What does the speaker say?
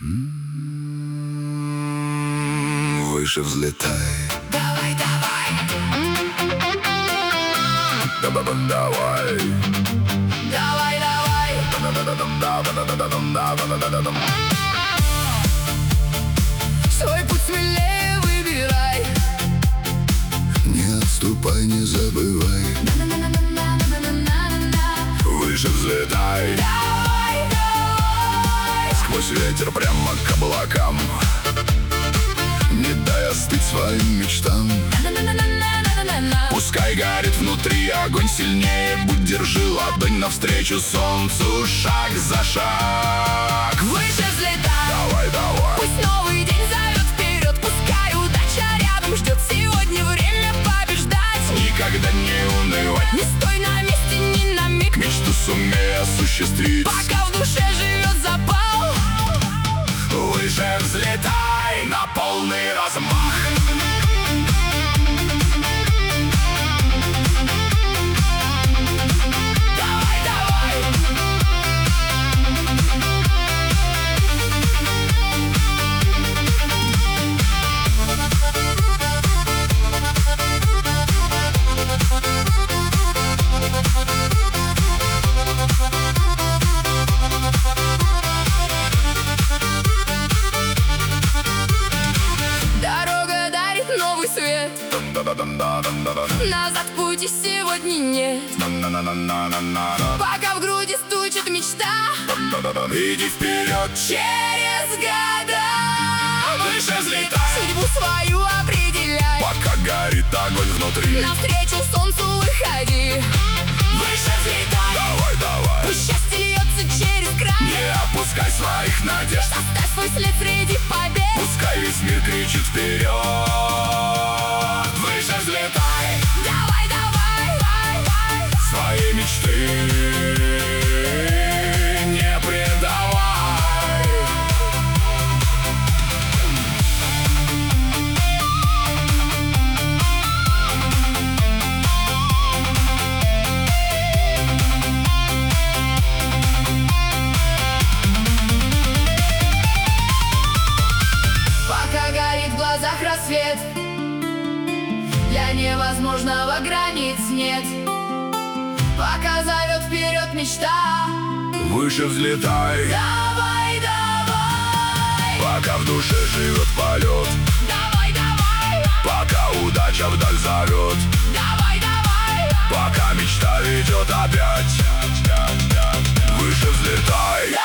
Выше взлетай. Давай, давай. Давай. Давай, давай. Свой путь смелее выбирай. Не отступай, не забывай. Выше взлетай. Давай, давай. Сквозь ветер прямо к облакам. Не дай остыть своим мечтам. Пускай горит внутри огонь сильнее. Будь, держи ладонь навстречу солнцу. Шаг за шаг. Выше взлетай. Давай, давай. Пусть новый день зовет вперед. Пускай удача рядом ждет. Сегодня время побеждать. Никогда не унывать. Не стой на месте ни на миг. Мечту сумей осуществить. Пока в душе живет запал. Выше взлетай на полный размах. Давай, давай. Дорога дарит новый свет. Назад пути сегодня нет. Пока в груди стучит мечта. Иди вперед, Через года выше взлетай. судьбу свою определяй. Пока горит огонь внутри. Навстречу солнцу выходи. Выше взлетай. Давай, давай. Пусть счастье льется через край. Не опускай своих надежд. Оставь свой след среди побед. Пускай весь мир кричит вперед. Выше взлетай. Давай, давай, давай. Свои мечты не предавай. Пока горит в глазах рассвет, для невозможного границ нет. Пока зовет вперед мечта. Выше взлетай. Давай, давай. Пока в душе живет полет. Давай, давай. Пока удача вдаль зовет. Давай, давай. Пока мечта ведет опять. Выше взлетай.